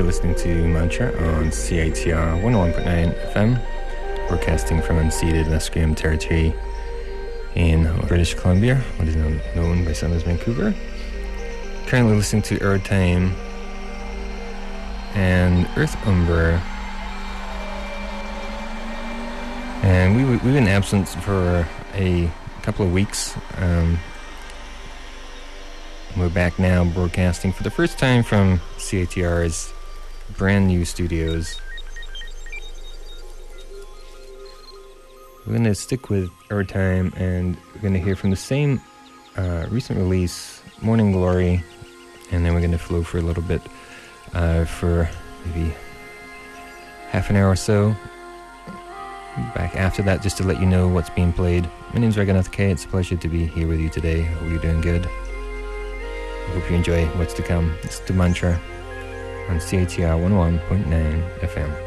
listening to Mantra on CITR 101.9 FM, broadcasting from unceded Musqueam territory in British Columbia, what is now known by some as Vancouver. Currently listening to Earth Time and Earth Umber. And we've been absent for a couple of weeks. We're back now broadcasting for the first time from CITR's brand new studios. We're going to stick with our time, and we're going to hear from the same recent release, Morning Glory, and then we're going to flow for a little bit for maybe half an hour or so. Back after that just to let you know what's being played. My name's Raghunath K. It's a pleasure to be here with you today. Hope you're doing good. I hope you enjoy what's to come. It's the Mantra on CITR 101.9 FM.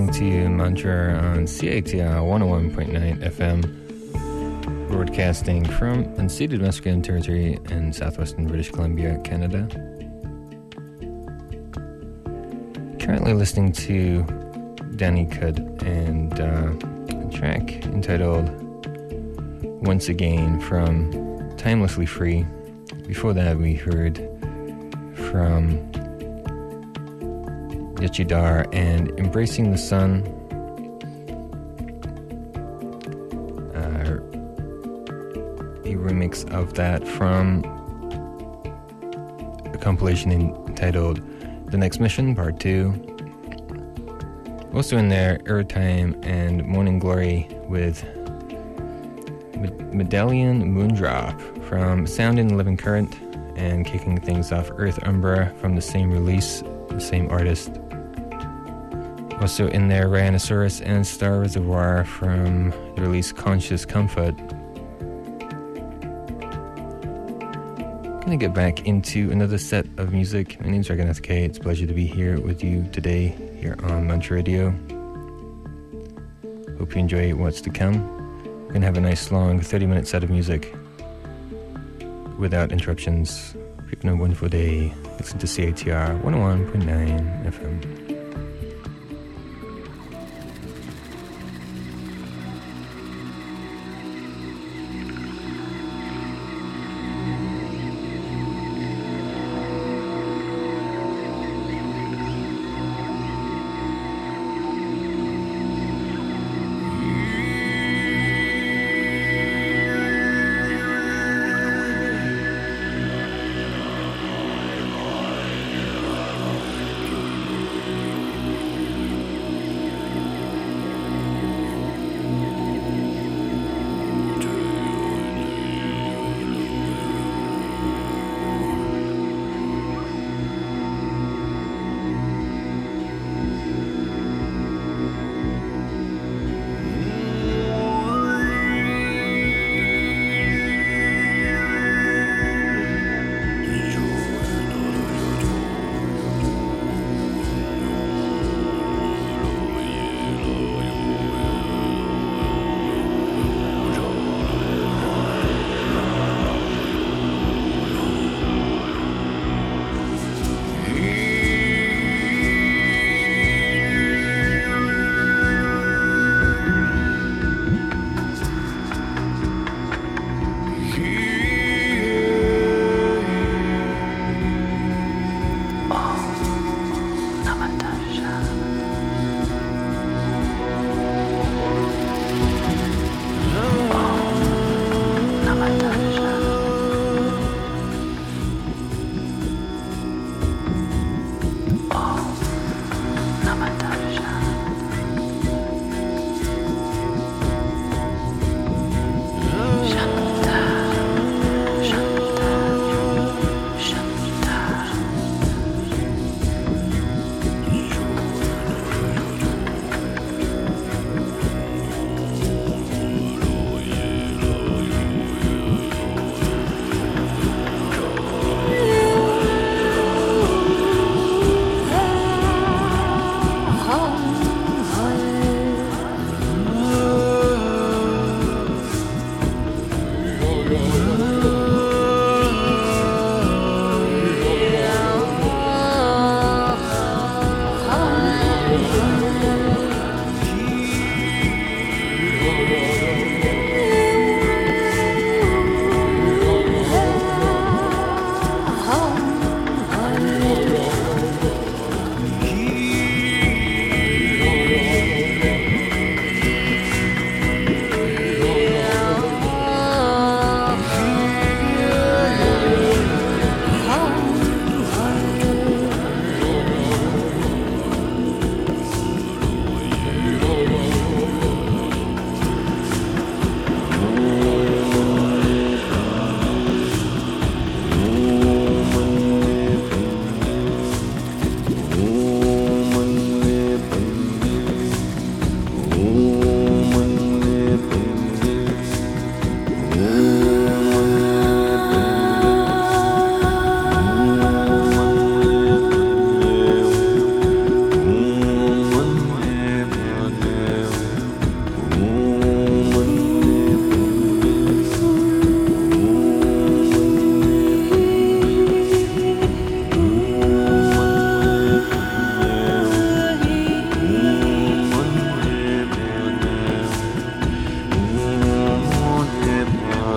listening to Mantra on CITR 101.9 FM, broadcasting from unceded Musqueam Territory in southwestern British Columbia, Canada. Currently listening to Danny Cudd and a track entitled Once Again from Timelessly Free. Before that, we heard from Yachidar and Embracing the Sun. A remix of that from a compilation entitled The Next Mission, Part 2. Also in there, Airtime and Morning Glory with Medallion Moondrop from Sound in the Living Current, and kicking things off, Earth Umbra from the same release, the same artist. Also in there, Rhinoceros and Star Reservoir from the release Conscious Comfort. Gonna get back into another set of music. My name's Raghunath K. It's a pleasure to be here with you today here on Mantra Radio. Hope you enjoy what's to come. We're gonna have a nice long 30-minute set of music without interruptions. Hope you have a wonderful day. Listen to CITR 101.9 FM.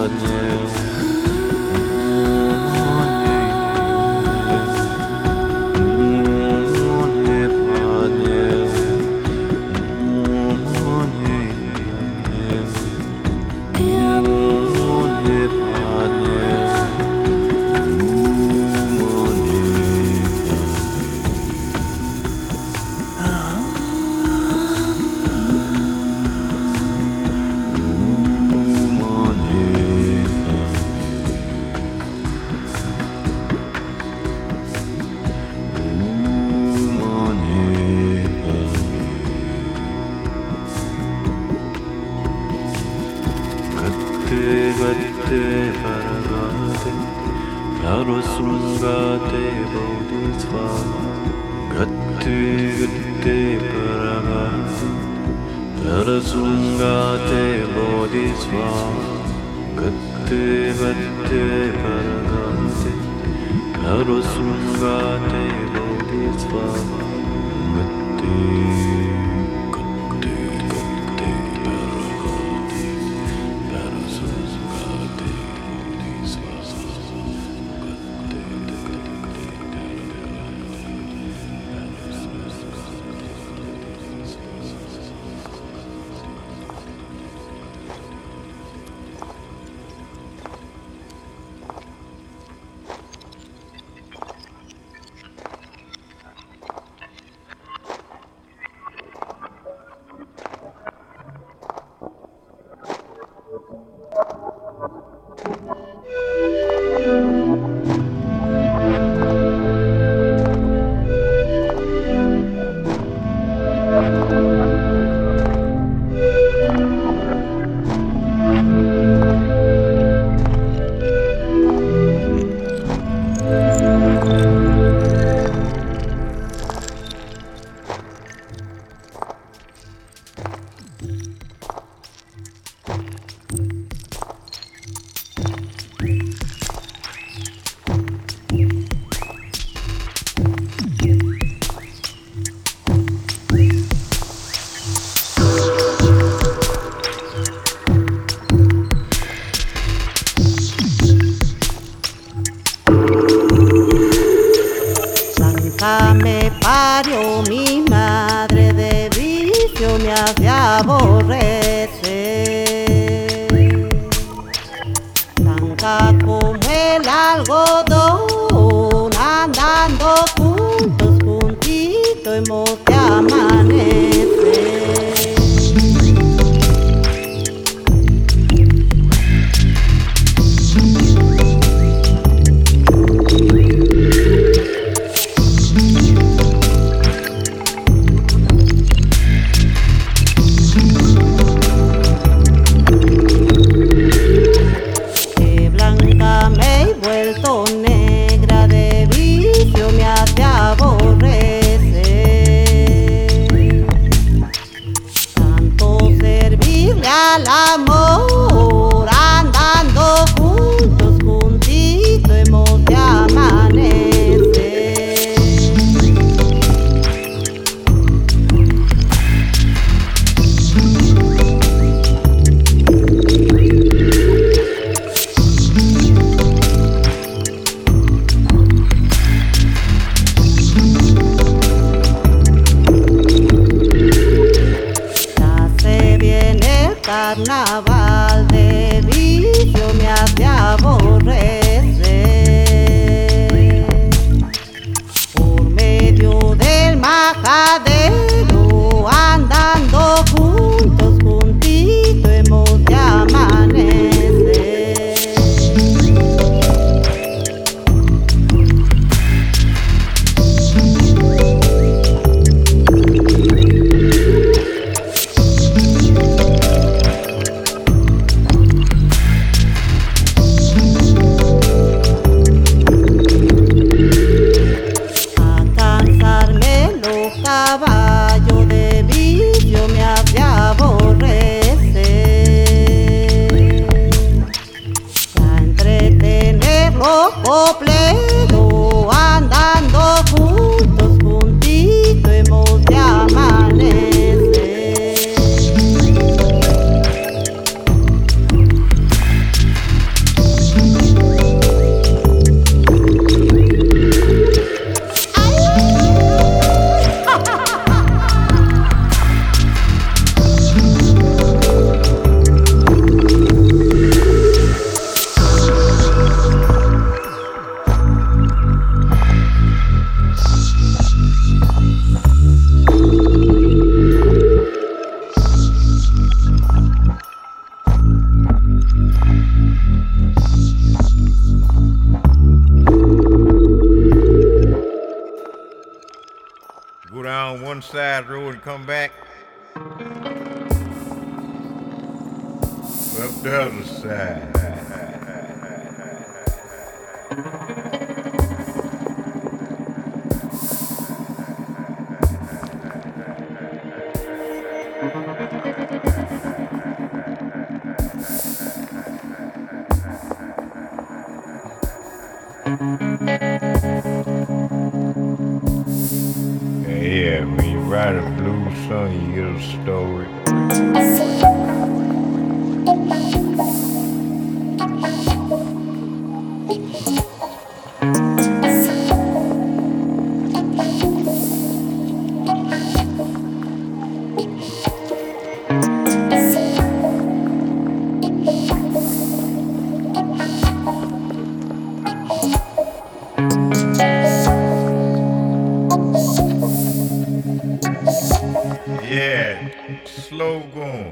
Me parió mi madre, de vicio me hace aborrecer. Blanca como el algodón, andando juntos, juntito hemos de amanecer. Negra de vicio me hace aborrecer. Tanto servirle al amor, andando juntos, juntito hemos de amanecer. Carnaval de vicio me hace aborrecer. Por medio del majadero, andando juntos, juntito hemos de amanecer. Caballo de vicio me hace aborrecer. Para entretenerlo completo, andando juntos, juntito hemos de amanecer. one side road and come back. Up the other side. Yeah, when you write a blues song, you get a story. Yeah, slow going.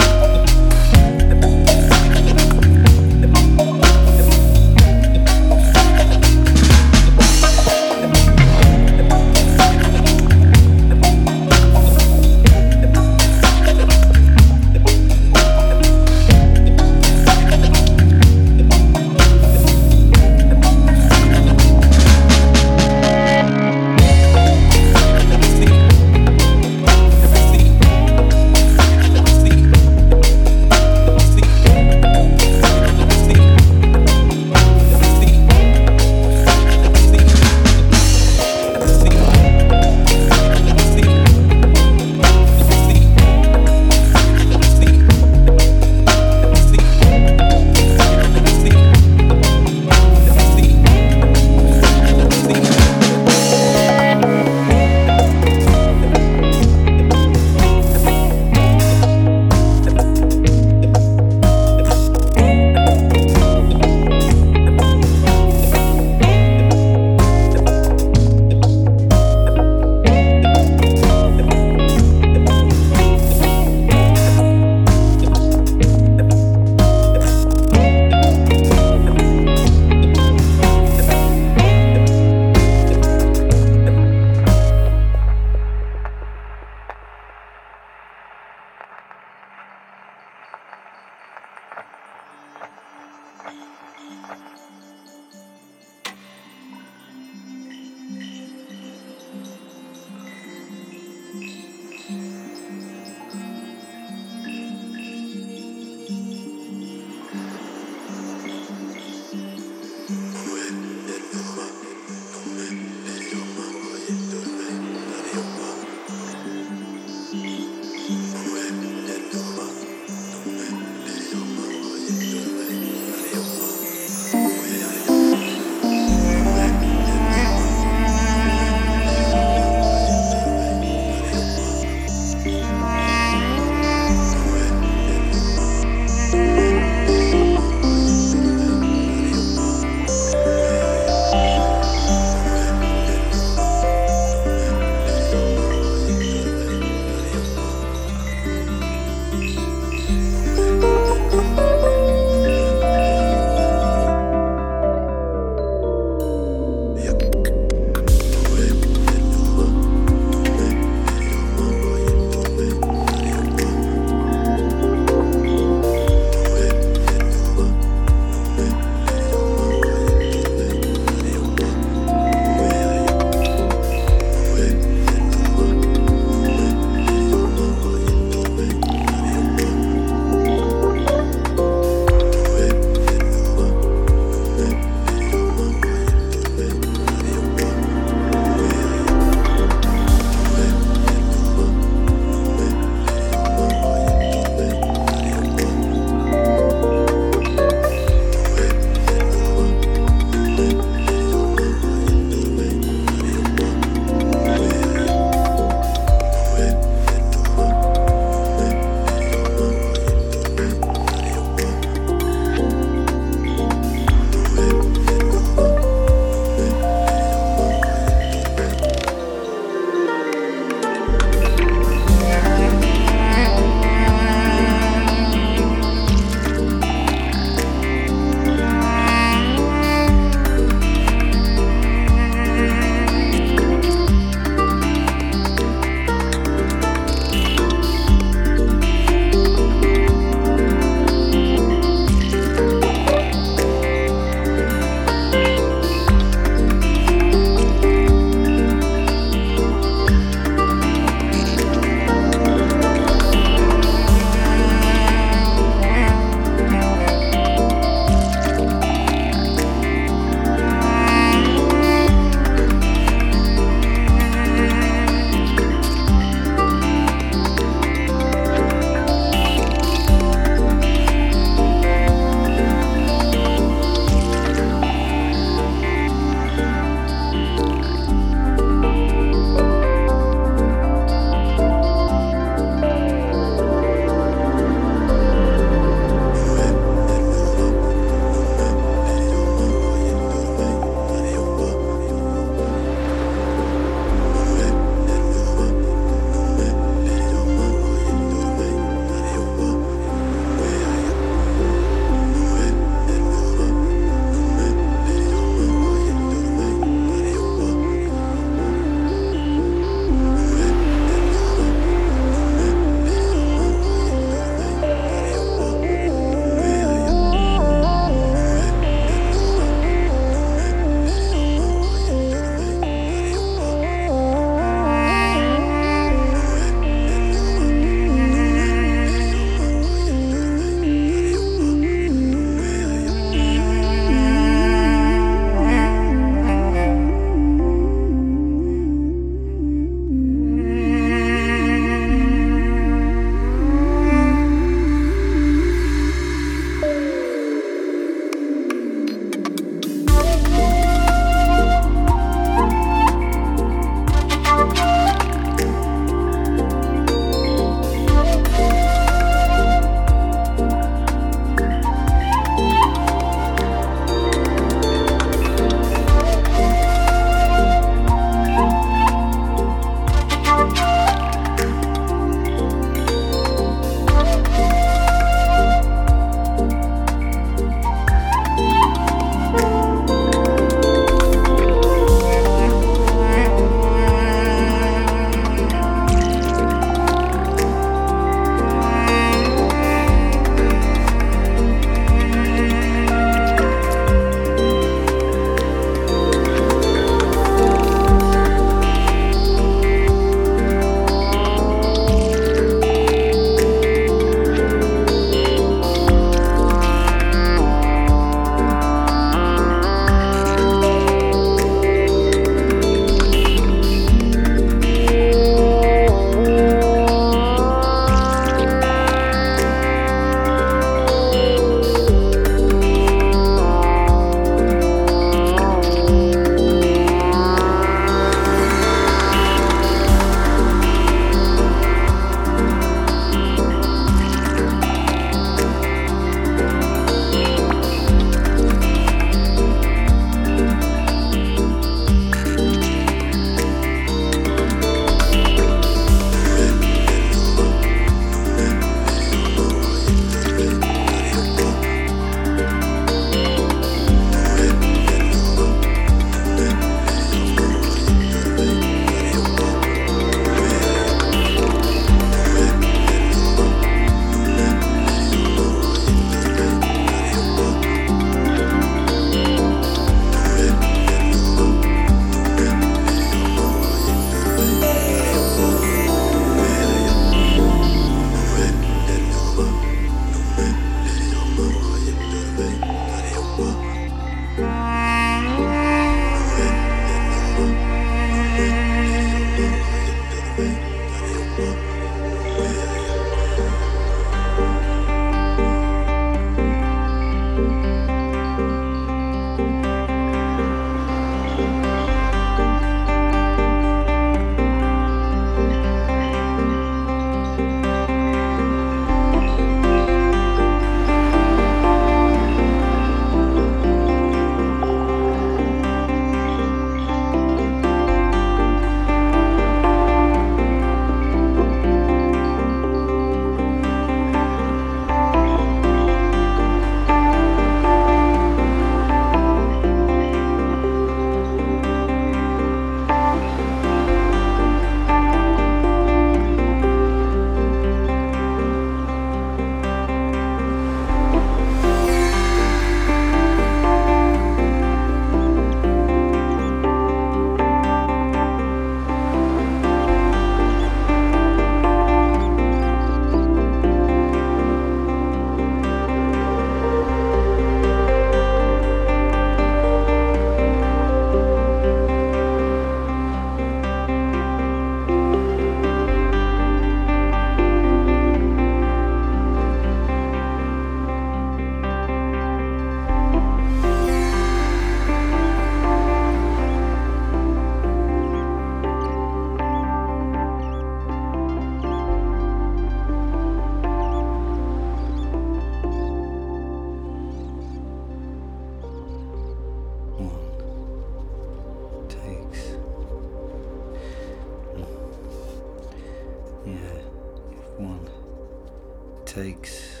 takes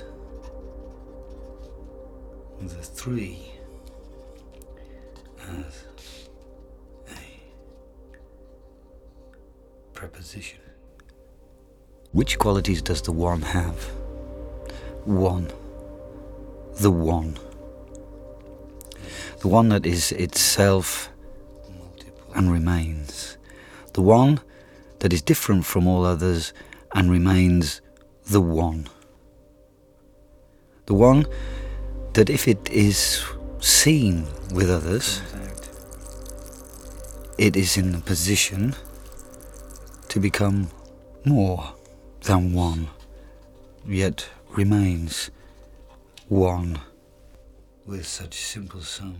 the three as a preposition. Which qualities does the one have? One. The one. The one that is itself and remains. The one that is different from all others and remains the one. The one that if it is seen with others, it is in a position to become more than one, yet remains one with such simple sums.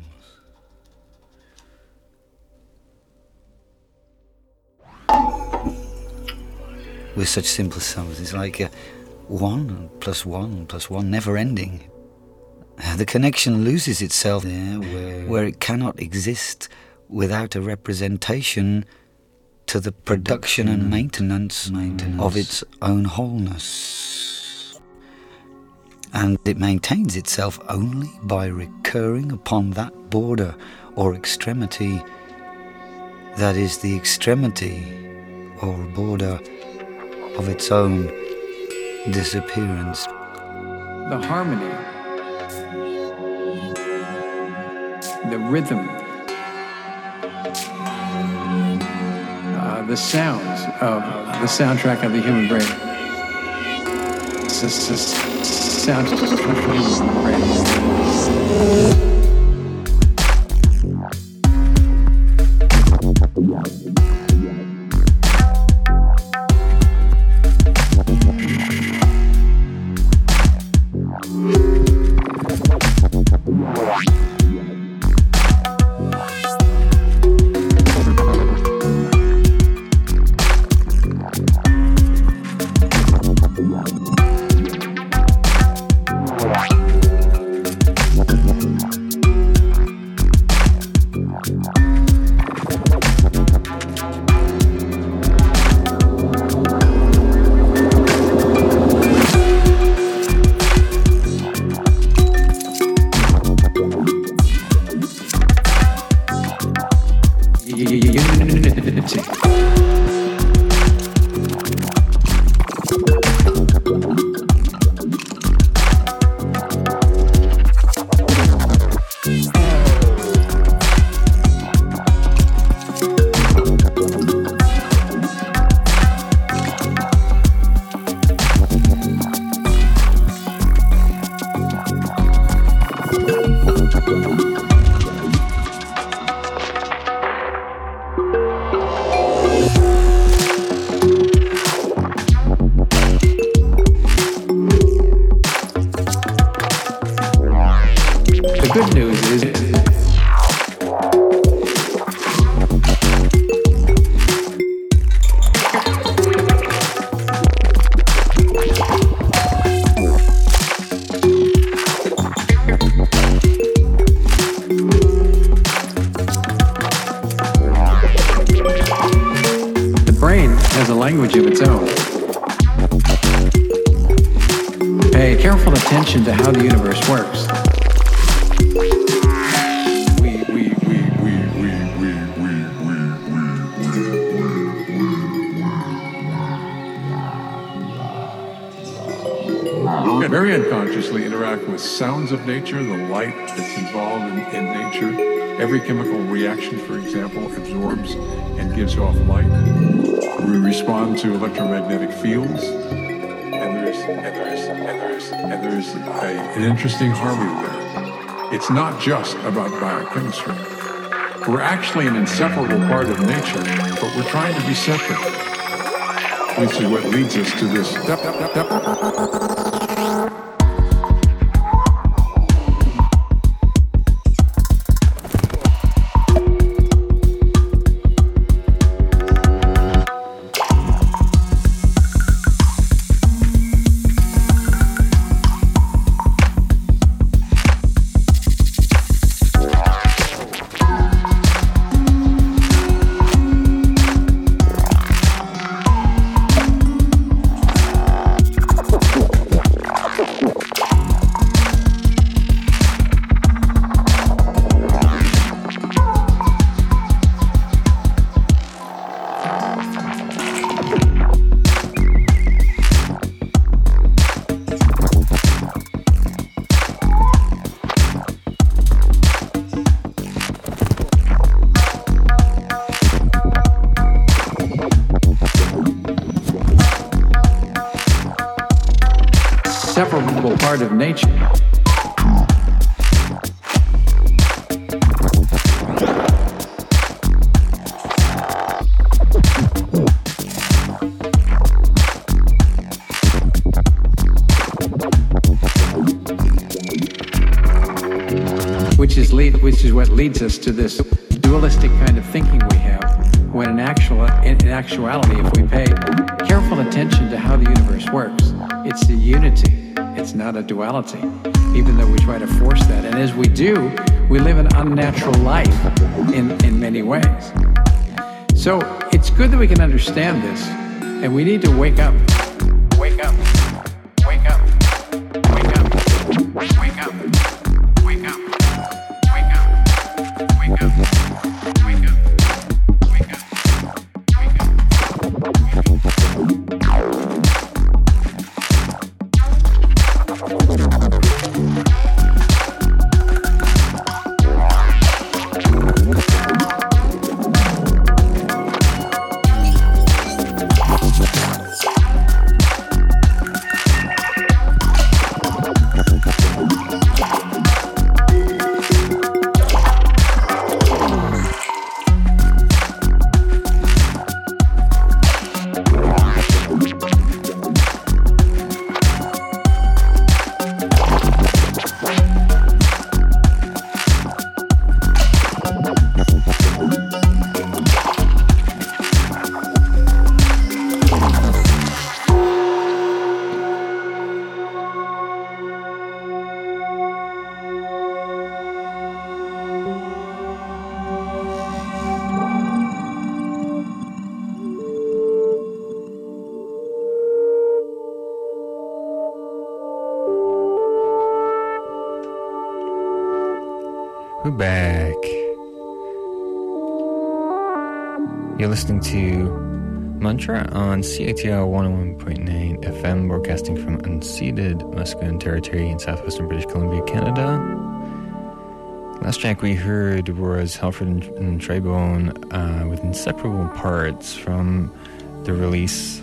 With such simple sums, it's like 1 plus 1 plus 1 never ending. The connection loses itself there where it cannot exist without a representation to the production and maintenance of its own wholeness. And it maintains itself only by recurring upon that border or extremity that is the extremity or border of its own disappearance. The harmony, the rhythm, the sounds of the soundtrack of the human brain. Soundtrack of the human brain. To how the universe works. Very unconsciously interact with sounds of nature, the light that's involved in nature. Every chemical reaction, for example, absorbs and gives off light. We respond to electromagnetic fields. And there's an interesting harmony there. It's not just about biochemistry. We're actually an inseparable part of nature, but we're trying to be separate. Which is what leads us to this. inseparable part of nature. Which is what leads us to this dualistic kind of thinking we have, when in actuality, if we pay careful attention to how the universe works, it's a unity, it's not a duality, even though we try to force that. And as we do, we live an unnatural life in many ways. So it's good that we can understand this, and we need to wake up. Wake up. Wake up. Wake up. Wake up. Wake up. Wake up. Wake up. Wake up. We're back. You're listening to Mantra on CITR 101.9 FM, broadcasting from unceded Musqueam Territory in southwestern British Columbia, Canada. Last track we heard was Halford and Tribone with Inseparable Parts from the release,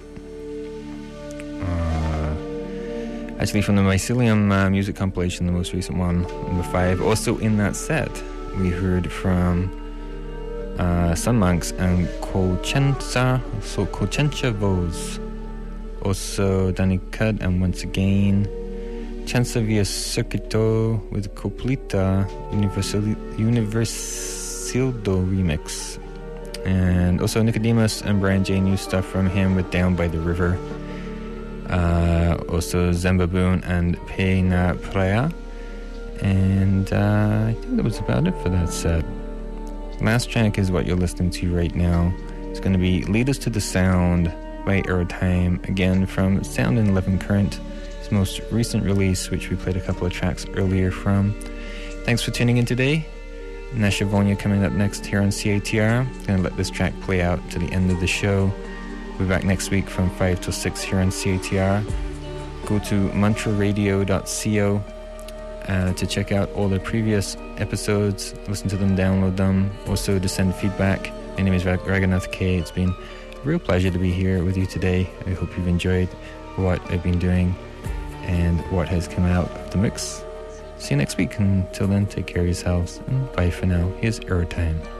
actually from the Mycelium music compilation, the most recent one, number 5. Also in that set, we heard from Sun Monks and Kochencha Voz. Also Danny Cudd and once again Chansa via Circuito with Coplita Universildo remix. And also Nicodemus and Brian J. New stuff from him with Down by the River. Also Zembaboon and Peina Praia. And I think that was about it for that set. Last track is what you're listening to right now. It's going to be Lead Us to the Sound by Aerotime, again from Sound and 11 Current, his most recent release, which we played a couple of tracks earlier from. Thanks for tuning in today. Nasha Vonya coming up next here on CITR. Going to let this track play out to the end of the show. We'll be back next week from 5 till 6 here on CITR. Go to mantraradio.co to check out all the previous episodes, listen to them, download them, also to send feedback. My name is Raghunath K. It's been a real pleasure to be here with you today. I hope you've enjoyed what I've been doing and what has come out of the mix. See you next week. Until then, take care of yourselves, and bye for now. Here's Aerotime.